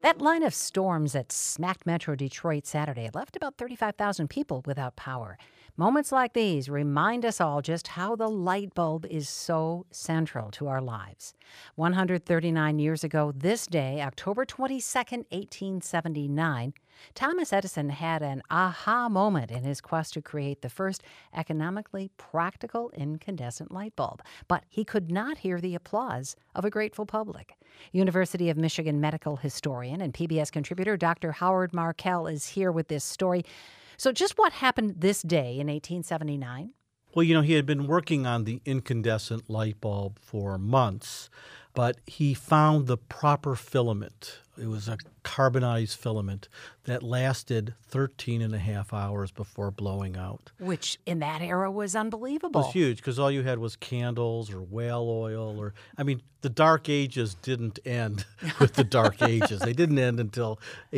That line of storms that smacked Metro Detroit Saturday left about 35,000 people without power. Moments like these remind us all just how the light bulb is so central to our lives. 139 years ago this day, October 22nd, 1879, Thomas Edison had an aha moment in his quest to create the first economically practical incandescent light bulb. But he could not hear the applause of a grateful public. University of Michigan medical historian and PBS contributor Dr. Howard Markel is here with this story. So just what happened this day in 1879? Well, he had been working on the incandescent light bulb for months, but he found the proper filament. It was a carbonized filament that lasted 13 and a half hours before blowing out. Which in that era was unbelievable. It was huge because all you had was candles or whale oil the Dark Ages didn't end with the Dark Ages. They didn't end until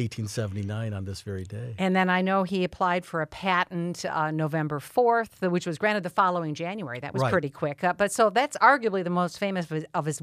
1879 on this very day. And then I know he applied for a patent November 4th, which was granted the following January. That was Right. pretty quick. But so that's arguably the most famous of his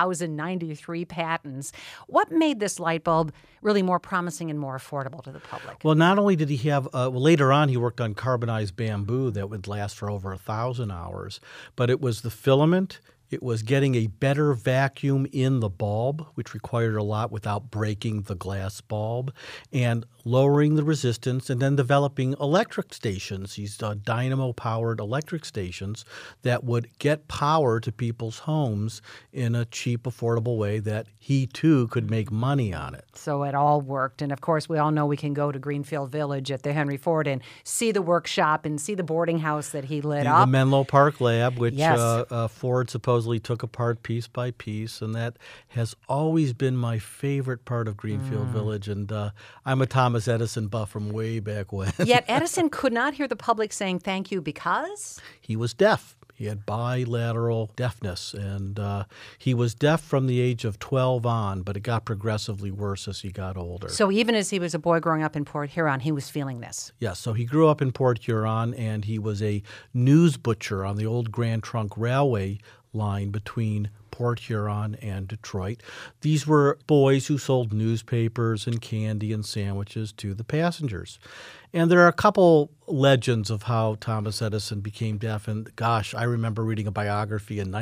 1,093 patents. What made this light bulb really more promising and more affordable to the public? Well, not only did he have, later on he worked on carbonized bamboo that would last for over 1,000 hours, but it was the filament. It was getting a better vacuum in the bulb, which required a lot without breaking the glass bulb, and lowering the resistance, and then developing electric stations, these dynamo-powered electric stations that would get power to people's homes in a cheap, affordable way that he, too, could make money on it. So it all worked. And, of course, we all know we can go to Greenfield Village at the Henry Ford and see the workshop and see the boarding house that he lit up. The Menlo Park Lab, which Yes. Ford supposedly took apart piece by piece, and that has always been my favorite part of Greenfield Village. And I'm a Thomas Edison buff from way back when. Yet Edison could not hear the public saying thank you because? He was deaf. He had bilateral deafness, and he was deaf from the age of 12 on, but it got progressively worse as he got older. So even as he was a boy growing up in Port Huron, he was feeling this. Yes, so he grew up in Port Huron, and he was a news butcher on the old Grand Trunk Railway line between Port Huron and Detroit. These were boys who sold newspapers and candy and sandwiches to the passengers. And there are a couple legends of how Thomas Edison became deaf. And gosh, I remember reading a biography in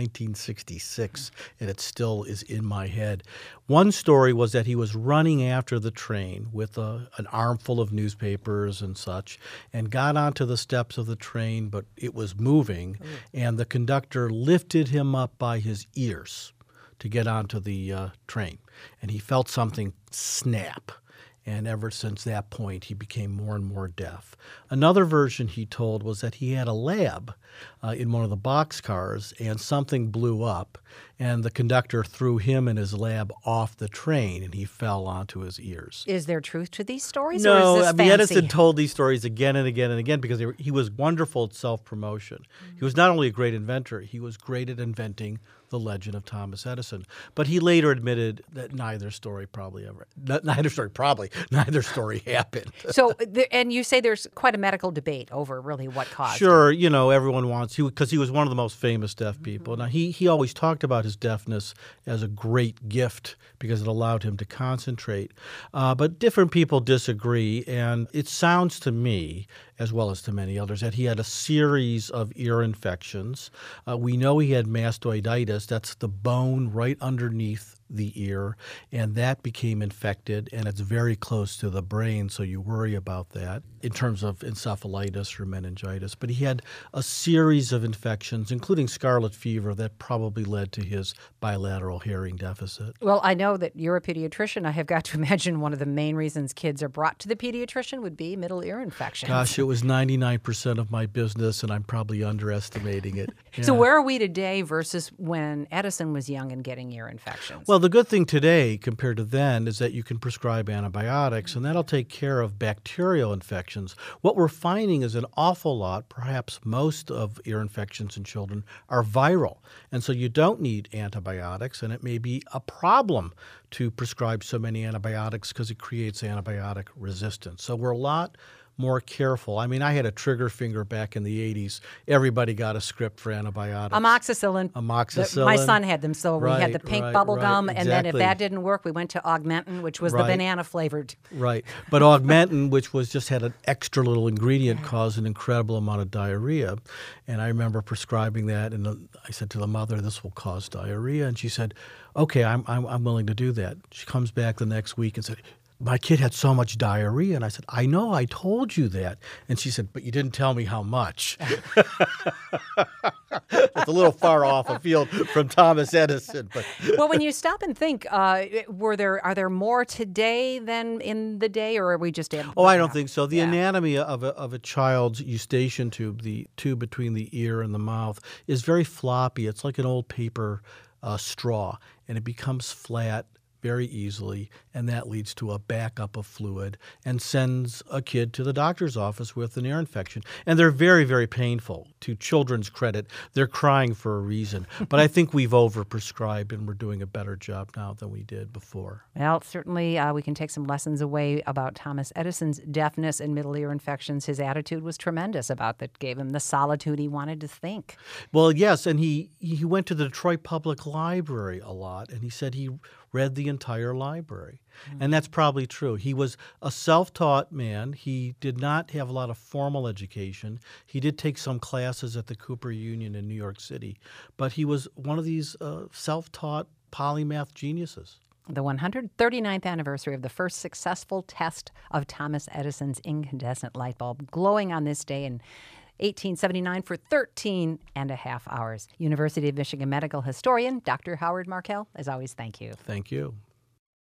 1966, and it still is in my head. One story was that he was running after the train with an armful of newspapers and such, and got onto the steps of the train, but it was moving, and the conductor lifted him up by his ears to get onto the train. And he felt something snap. And ever since that point, he became more and more deaf. Another version he told was that he had a lab in one of the boxcars, and something blew up, and the conductor threw him and his lab off the train, and he fell onto his ears. Is there truth to these stories? No, or is this fancy? Edison told these stories again and again and again because he was wonderful at self-promotion. He was not only a great inventor, he was great at inventing the legend of Thomas Edison. But he later admitted that neither story happened. So, and you say there's quite a medical debate over really what caused it. Sure, everyone wants, because he was one of the most famous deaf people. Now, he always talked about his deafness as a great gift because it allowed him to concentrate. But different people disagree, and it sounds to me, as well as to many others, that he had a series of ear infections. We know he had mastoiditis. That's the bone right underneath the ear, and that became infected, and it's very close to the brain, so you worry about that in terms of encephalitis or meningitis. But he had a series of infections, including scarlet fever, that probably led to his bilateral hearing deficit. Well, I know that you're a pediatrician. I have got to imagine one of the main reasons kids are brought to the pediatrician would be middle ear infections. Gosh, it was 99% of my business, and I'm probably underestimating it. So Yeah. where are we today versus when Edison was young and getting ear infections? Well, the good thing today compared to then is that you can prescribe antibiotics, and that'll take care of bacterial infections. What we're finding is an awful lot, perhaps most of ear infections in children are viral. And so you don't need antibiotics, and it may be a problem to prescribe so many antibiotics because it creates antibiotic resistance. So we're a lot more careful. I mean, I had a trigger finger back in the 80s. Everybody got a script for antibiotics. Amoxicillin. Amoxicillin. My son had them, so we had the pink bubble gum, and then if exactly. that didn't work, we went to Augmentin, which was the Right. banana flavored. Right. But Augmentin, which was just had an extra little ingredient, caused an incredible amount of diarrhea. And I remember prescribing that, and I said to the mother, "This will cause diarrhea." And she said, "Okay, I'm willing to do that." She comes back the next week and said, "My kid had so much diarrhea." And I said, "I know, I told you that." And she said, "But you didn't tell me how much." It's a little far off afield from Thomas Edison, but Well, when you stop and think, are there more today than in the day, or are we just? I don't think so. The Yeah. anatomy of a child's eustachian tube, the tube between the ear and the mouth, is very floppy. It's like an old paper straw, and it becomes flat very easily, and that leads to a backup of fluid and sends a kid to the doctor's office with an ear infection. And they're very, very painful. To children's credit, they're crying for a reason. But I think we've overprescribed, and we're doing a better job now than we did before. Well, certainly we can take some lessons away about Thomas Edison's deafness and middle ear infections. His attitude was tremendous about that, gave him the solitude he wanted to think. Well, yes, and he went to the Detroit Public Library a lot, and he said he read the entire library. And that's probably true. He was a self-taught man. He did not have a lot of formal education. He did take some classes at the Cooper Union in New York City, but he was one of these self-taught polymath geniuses. The 139th anniversary of the first successful test of Thomas Edison's incandescent light bulb, glowing on this day in 1879 for 13 and a half hours. University of Michigan medical historian Dr. Howard Markel, as always, thank you. Thank you.